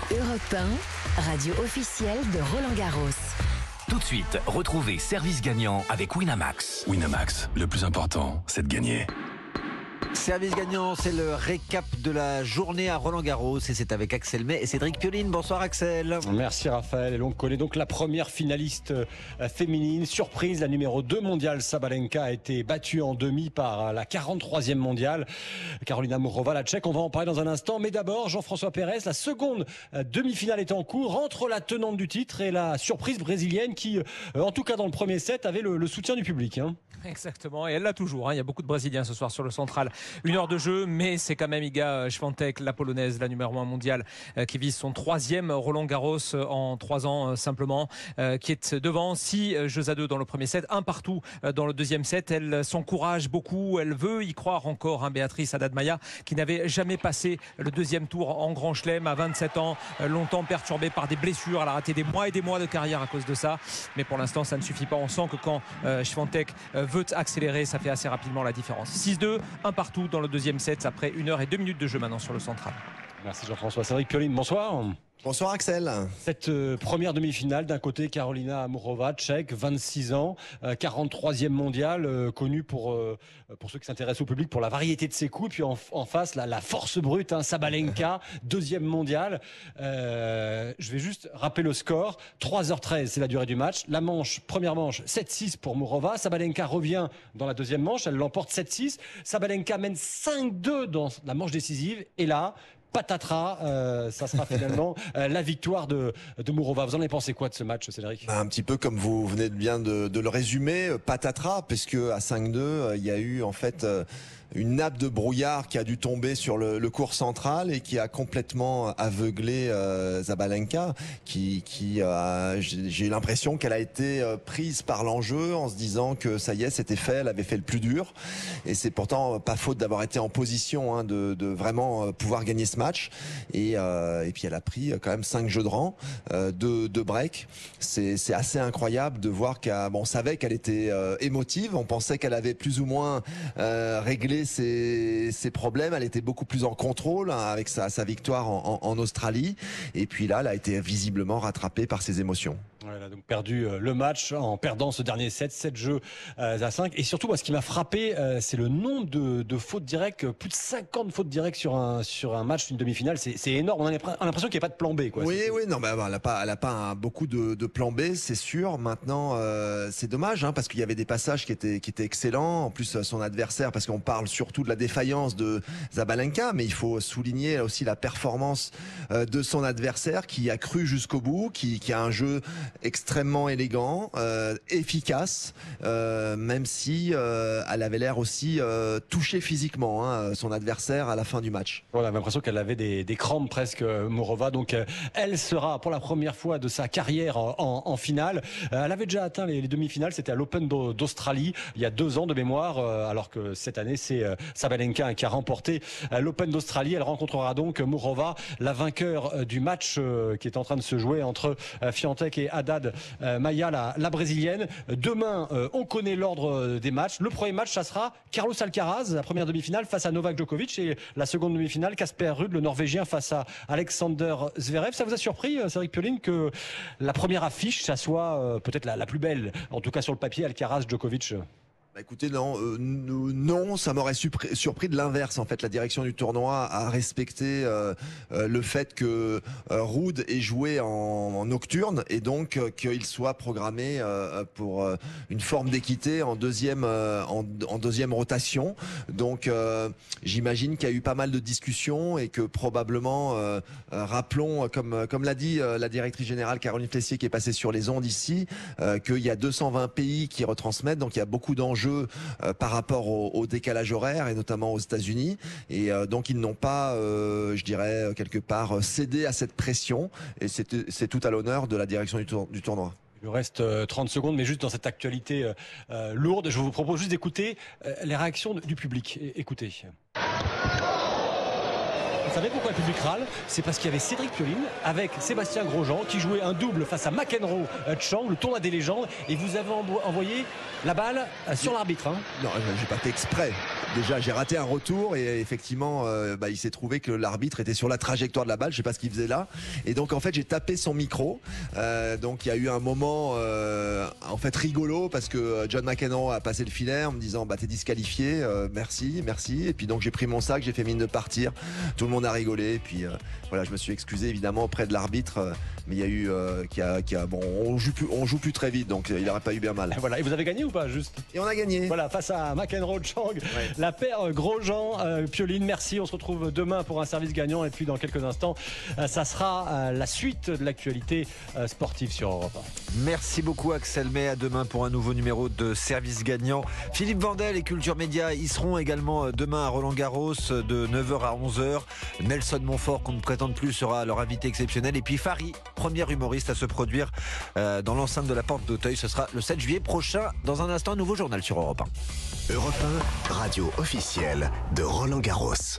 Europe 1, radio officielle de Roland-Garros. Tout de suite, retrouvez Service Gagnant avec Winamax. Winamax, le plus important, c'est de gagner. Service gagnant, c'est le récap de la journée à Roland-Garros et c'est avec Axel May et Cédric Pioline. Bonsoir Axel. Merci Raphaël. Et l'on connaît donc la première finaliste féminine. Surprise, la numéro 2 mondiale Sabalenka a été battue en demi par la 43e mondiale Karolina Muchova, la Tchèque. On va en parler dans un instant. Mais d'abord, Jean-François Pérez, la seconde demi-finale est en cours entre la tenante du titre et la surprise brésilienne qui, en tout cas dans le premier set, avait le soutien du public. Exactement, et elle l'a toujours. Il y a beaucoup de Brésiliens ce soir sur le central. 1 heure de jeu, mais c'est quand même Iga Świątek, la polonaise, la numéro 1 mondiale, qui vise son 3e Roland-Garros en 3 ans simplement, qui est devant 6 jeux à 2 dans le premier set, 1 partout dans le deuxième set. Elle s'encourage beaucoup, elle veut y croire encore, Béatrice Haddad-Maia, qui n'avait jamais passé le deuxième tour en Grand Chelem à 27 ans, longtemps perturbée par des blessures. Elle a raté des mois et des mois de carrière à cause de ça, mais pour l'instant ça ne suffit pas. On sent que quand Świątek veut accélérer, ça fait assez rapidement la différence. 6-2, 1 partout dans le deuxième set après 1 heure et 2 minutes de jeu maintenant sur le central. Merci Jean-François. Cédric Pioline, bonsoir. Bonsoir Axel. Cette première demi-finale, d'un côté Karolina Muchova, tchèque, 26 ans, 43e mondiale, connue pour ceux qui s'intéressent au public pour la variété de ses coups, et puis en face la force brute, Sabalenka, 2e mondiale. Je vais juste rappeler le score, 3h13 c'est la durée du match, la manche, première manche 7-6 pour Muchova, Sabalenka revient dans la deuxième manche, elle l'emporte 7-6, Sabalenka mène 5-2 dans la manche décisive, et là patatras, ça sera finalement la victoire de Muchova. Vous en avez pensé quoi de ce match, Cédric ? Un petit peu comme vous venez bien de le résumer, patatras, parce que à 5-2, il y a eu en fait une nappe de brouillard qui a dû tomber sur le court central et qui a complètement aveuglé Sabalenka, qui j'ai eu l'impression qu'elle a été prise par l'enjeu en se disant que ça y est, c'était fait, elle avait fait le plus dur, et c'est pourtant pas faute d'avoir été en position de vraiment pouvoir gagner ce match, et puis elle a pris quand même 5 jeux de rang, de break. C'est assez incroyable de voir on savait qu'elle était émotive, on pensait qu'elle avait plus ou moins réglé ses problèmes, elle était beaucoup plus en contrôle avec sa victoire en Australie, et puis là elle a été visiblement rattrapée par ses émotions. Elle a donc perdu le match en perdant ce dernier set, 7 jeux à 5. Et surtout, moi, ce qui m'a frappé, c'est le nombre de fautes directes, plus de 50 fautes directes sur un match, une demi-finale. C'est énorme. On a l'impression qu'il n'y a pas de plan B, quoi. Oui, non, mais elle a pas beaucoup de plan B, c'est sûr. Maintenant, c'est dommage, parce qu'il y avait des passages qui étaient excellents. En plus, son adversaire, parce qu'on parle surtout de la défaillance de Sabalenka, mais il faut souligner aussi la performance de son adversaire qui a cru jusqu'au bout, qui a un jeu extrêmement élégant, efficace, même si elle avait l'air aussi touchée physiquement, son adversaire à la fin du match. On a l'impression qu'elle avait des crampes presque, Muchova. Donc elle sera pour la première fois de sa carrière en finale. Elle avait déjà atteint les demi-finales, c'était à l'Open d'Australie il y a 2 ans de mémoire, alors que cette année c'est Sabalenka qui a remporté l'Open d'Australie. Elle rencontrera donc Muchova, la vainqueur du match qui est en train de se jouer entre Świątek et Haddad-Maia, la brésilienne. Demain, on connaît l'ordre des matchs. Le premier match, ça sera Carlos Alcaraz, la première demi-finale face à Novak Djokovic, et la seconde demi-finale, Casper Ruud, le Norvégien, face à Alexander Zverev. Ça vous a surpris, Cédric Pioline, que la première affiche, ça soit peut-être la plus belle, en tout cas sur le papier, Alcaraz-Djokovic? Écoutez, non, ça m'aurait surpris de l'inverse. En fait, la direction du tournoi a respecté le fait que Ruud ait joué en nocturne, et donc qu'il soit programmé pour une forme d'équité en deuxième rotation. Donc, j'imagine qu'il y a eu pas mal de discussions et que probablement, rappelons, comme l'a dit la directrice générale Caroline Flessier qui est passée sur les ondes ici, qu'il y a 220 pays qui retransmettent, donc il y a beaucoup d'enjeux par rapport au décalage horaire, et notamment aux États-Unis, et donc ils n'ont pas, je dirais quelque part, cédé à cette pression, et c'est tout à l'honneur de la direction du tournoi. Il nous reste 30 secondes, mais juste dans cette actualité lourde, je vous propose juste d'écouter les réactions du public. Écoutez. Vous savez pourquoi le public râle? C'est parce qu'il y avait Cédric Pioline avec Sébastien Grosjean qui jouait un double face à McEnroe Chang, le tournoi des légendes, et vous avez envoyé la balle sur l'arbitre. Hein. Non, j'ai pas fait exprès. Déjà, j'ai raté un retour et effectivement, il s'est trouvé que l'arbitre était sur la trajectoire de la balle. Je sais pas ce qu'il faisait là. Et donc, en fait, j'ai tapé son micro. Donc, il y a eu un moment, en fait, rigolo parce que John McEnroe a passé le filet en me disant, t'es disqualifié. Merci. Et puis, donc, j'ai pris mon sac, j'ai fait mine de partir. Tout le monde a rigolé. Et puis, voilà, je me suis excusé évidemment auprès de l'arbitre. Mais il y a eu, on joue plus très vite, donc il n'aurait pas eu bien mal. Voilà. Et vous avez gagné ou pas, juste? Et on a gagné. Voilà, face à McEnroe Chang, la paire Grosjean Pioline. Merci, on se retrouve demain pour un service gagnant et puis dans quelques instants, ça sera la suite de l'actualité sportive sur Europe 1. Merci beaucoup Axel May, à demain pour un nouveau numéro de service gagnant. Philippe Vandel et Culture Média y seront également demain à Roland-Garros de 9h à 11h. Nelson Montfort, qu'on ne présente plus, sera leur invité exceptionnel. Et puis Fari, premier humoriste à se produire dans l'enceinte de la Porte d'Auteuil. Ce sera le 7 juillet prochain. Dans un instant, un nouveau journal sur Europe 1. Europe 1, radio officielle de Roland-Garros.